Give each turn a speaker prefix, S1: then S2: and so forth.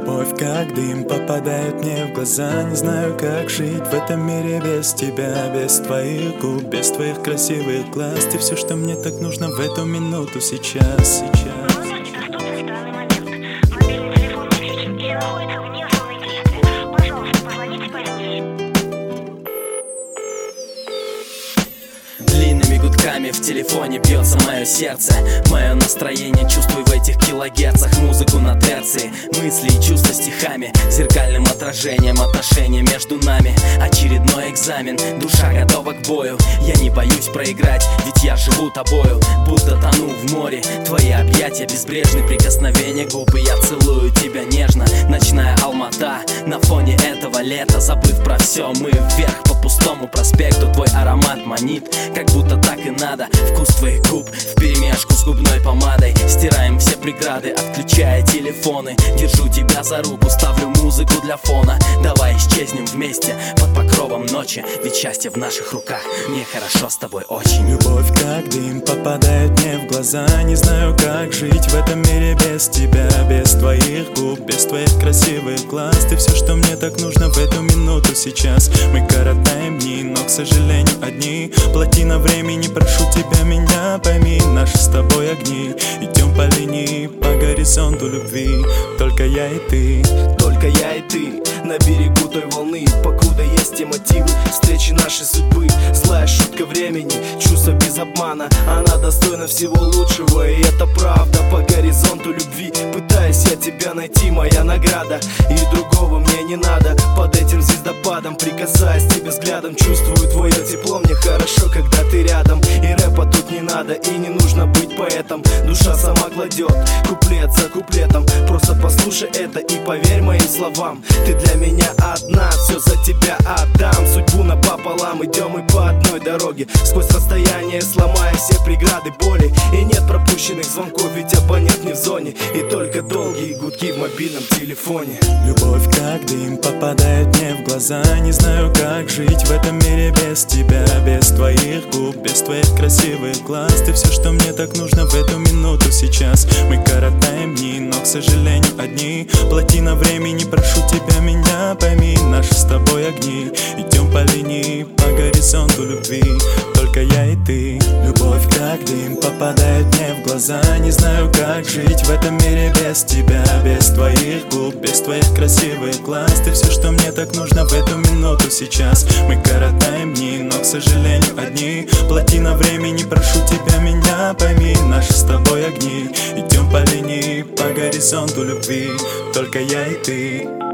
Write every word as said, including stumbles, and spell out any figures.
S1: Любовь как дым попадает мне в глаза. Не знаю, как жить в этом мире без тебя, без твоих губ, без твоих красивых глаз. Ты все, что мне так нужно в эту минуту сейчас, сейчас.
S2: Длинными гудками в телефоне бьется мое сердце. Мое настроение чувствую в этих килогерцах. Музыку на терции, мысли и чувства стихами, зеркальным отражением отношений между нами. Очередной экзамен, душа готова к бою. Я не боюсь проиграть, ведь я живу тобою. Будто тону в море, твои объятия безбрежны. Прикосновения губы, я целую тебя нежно. Ночная Алмата, на фоне этого лета. Забыв про все, мы вверх по пустому проспекту. Твой аромат манит, как будто так и надо. Вкус твоих губ вперемешку с губной помадой. Стираем все преграды, отключая телефоны. Держу тебя за руку, ставлю музыку для фона. Давай исчезнем вместе под покровом ночи, ведь счастье в наших руках. Мне хорошо с тобой очень.
S1: Любовь как дым попадает мне в глаза. Не знаю, как жить в этом мире без тебя, без твоих губ, без твоих красивых глаз. Ты все, что мне так нужно в эту минуту сейчас. Мы коротаем дни, но, к сожалению, одни. Плотина времени, прошу тебя, меня пойми. Наши с тобой огни, идем по линии, по горизонту любви. Только я и ты,
S3: только я и ты на берегу той волны, покуда есть те мотивы встречи нашей судьбы. Злая шутка времени, чувство без обмана. Она достойна всего лучшего, и это правда. По горизонту любви пытаюсь я тебя найти, моя награда. И другого мне не надо. Под этим звездопадом, прикасаясь тебе взглядом, чувствую твое тепло. Мне хорошо, когда ты рядом. И рэпа тут не надо, и не нужно быть поэтом. Душа сама кладет куплет за куплетом. Просто послушай это и поверь моим словам. Ты для меня одна, все за тебя отдам. Судьбу напополам, идем мы по одной дороге. Сквозь расстояние, сломая все преграды боли. И нет пропущенных звонков, ведь абонент не в зоне. И только долгие гудки в мобильном телефоне.
S1: Любовь как дым попадает мне в глаза. Не знаю, как жить в этом мире без тебя, без твоих губ, без твоих красивых глаз. Ты все, что мне так нужно в эту минуту сейчас. Мы коротаем дни, но, к сожалению, одни. Плотина времени, прошу тебя, меня пойми. Наши с тобой огни, идем по линии, по горизонту любви. Только я и ты. Любовь как дым попадает мне в глаза. Не знаю, как жить в этом мире без тебя, без твоих губ, без твоих красивых глаз. Ты все, что мне так нужно в эту минуту сейчас. Мы коротаем дни, но, к сожалению, одни. Плотина времени, прошу тебя, меня пойми. Наши с тобой огни, идем по линии, по горизонту любви. Только я и ты.